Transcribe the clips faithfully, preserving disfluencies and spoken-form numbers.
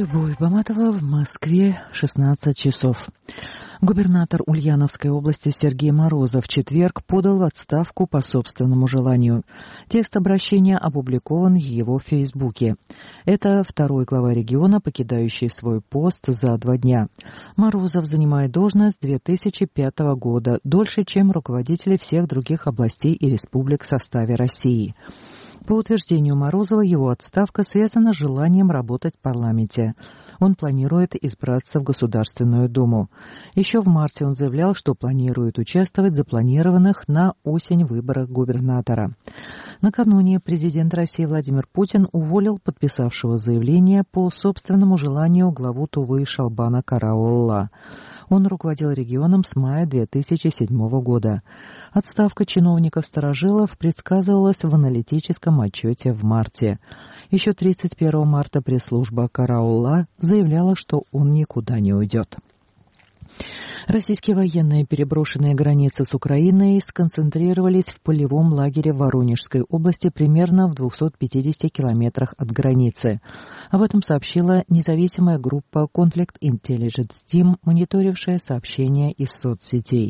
Любовь Баматова, в Москве, шестнадцать часов. Губернатор Ульяновской области Сергей Морозов в четверг подал в отставку по собственному желанию. Текст обращения опубликован в его Фейсбуке. Это второй глава региона, покидающий свой пост за два дня. Морозов занимает должность с две тысячи пятого года, дольше, чем руководители всех других областей и республик в составе России. По утверждению Морозова, его отставка связана с желанием работать в парламенте. Он планирует избраться в Государственную Думу. Еще в марте он заявлял, что планирует участвовать в запланированных на осень выборах губернатора. Накануне президент России Владимир Путин уволил подписавшего заявление по собственному желанию главу Тувы Шалбана Караулла. Он руководил регионом с мая две тысячи седьмого года. Отставка чиновников-старожилов предсказывалась в аналитическом отчете в марте. Еще тридцать первого марта пресс-служба Караулла заявляла, что он никуда не уйдет. Российские военные, переброшенные границы с Украиной, сконцентрировались в полевом лагере в Воронежской области примерно в двухстах пятидесяти километрах от границы. Об этом сообщила независимая группа Conflict Intelligence Team, мониторившая сообщения из соцсетей.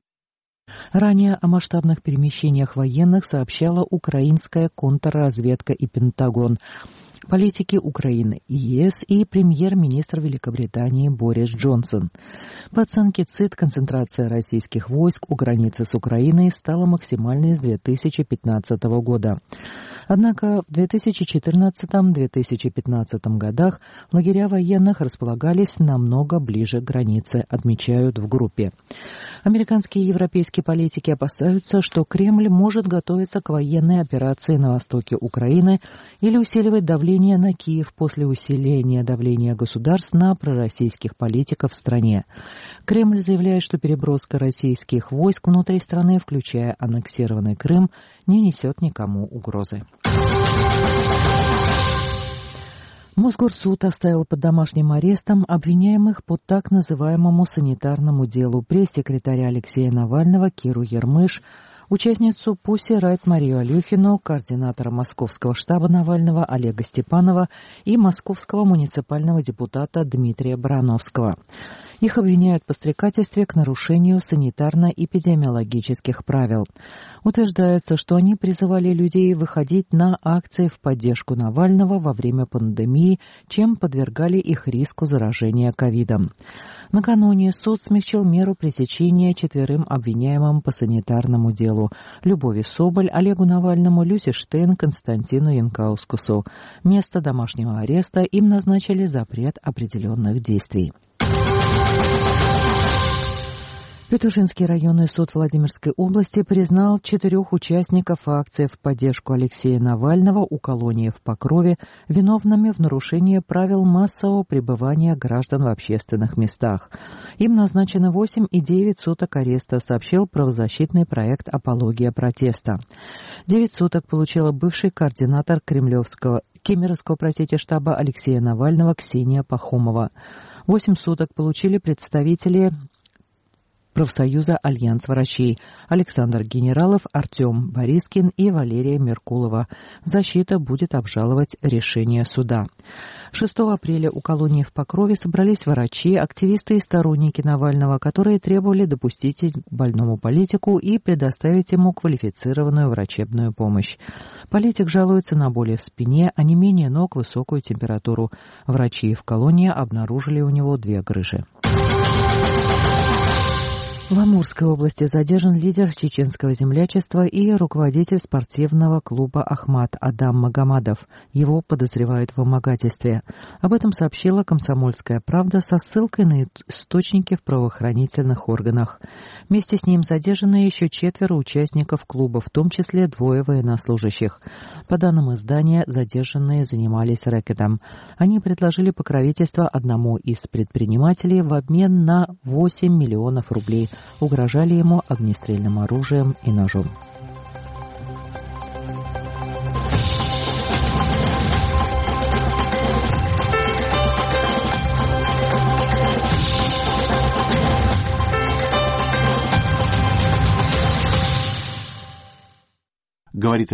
Ранее о масштабных перемещениях военных сообщала украинская контрразведка и Пентагон, политики Украины и ЕС и премьер-министр Великобритании Борис Джонсон. По оценке ЦИТ, концентрация российских войск у границы с Украиной стала максимальной с две тысячи пятнадцатого года. Однако в две тысячи четырнадцатом — две тысячи пятнадцатом годах лагеря военных располагались намного ближе к границе, отмечают в группе. Американские и европейские политики опасаются, что Кремль может готовиться к военной операции на востоке Украины или усиливать давление на Киев после усиления давления государств на пророссийских политиков в стране. Кремль заявляет, что переброска российских войск внутри страны, включая аннексированный Крым, не несет никому угрозы. Мосгорсуд оставил под домашним арестом обвиняемых по так называемому санитарному делу пресс-секретаря Алексея Навального Киру Ермыш, участницу Pussy Riot Марию Алюхину, координатора московского штаба Навального Олега Степанова и московского муниципального депутата Дмитрия Барановского. Их обвиняют в подстрекательстве к нарушению санитарно-эпидемиологических правил. Утверждается, что они призывали людей выходить на акции в поддержку Навального во время пандемии, чем подвергали их риску заражения ковидом. Накануне суд смягчил меру пресечения четверым обвиняемым по санитарному делу: Любови Соболь, Олегу Навальному, Люсе Штейн, Константину Янкаускусу. Место домашнего ареста им назначили запрет определенных действий. Петушинский районный суд Владимирской области признал четырех участников акции в поддержку Алексея Навального у колонии в Покрове виновными в нарушении правил массового пребывания граждан в общественных местах. Им назначено восемь и девять суток ареста, сообщил правозащитный проект «Апология протеста». девять суток получила бывший координатор кремлевского, кемеровского, простите, штаба Алексея Навального Ксения Пахомова. восемь суток получили представители профсоюза «Альянс врачей» Александр Генералов, Артем Борискин и Валерия Меркулова. Защита будет обжаловать решение суда. шестого апреля у колонии в Покрове собрались врачи, активисты и сторонники Навального, которые требовали допустить больному политику и предоставить ему квалифицированную врачебную помощь. Политик жалуется на боли в спине, онемение ног, высокую температуру. Врачи в колонии обнаружили у него две грыжи. В Амурской области задержан лидер чеченского землячества и руководитель спортивного клуба «Ахмат» Адам Магомадов. Его подозревают в вымогательстве. Об этом сообщила «Комсомольская правда» со ссылкой на источники в правоохранительных органах. Вместе с ним задержаны еще четверо участников клуба, в том числе двое военнослужащих. По данным издания, задержанные занимались рэкетом. Они предложили покровительство одному из предпринимателей в обмен на восемь миллионов рублей. Угрожали ему огнестрельным оружием и ножом. Говорит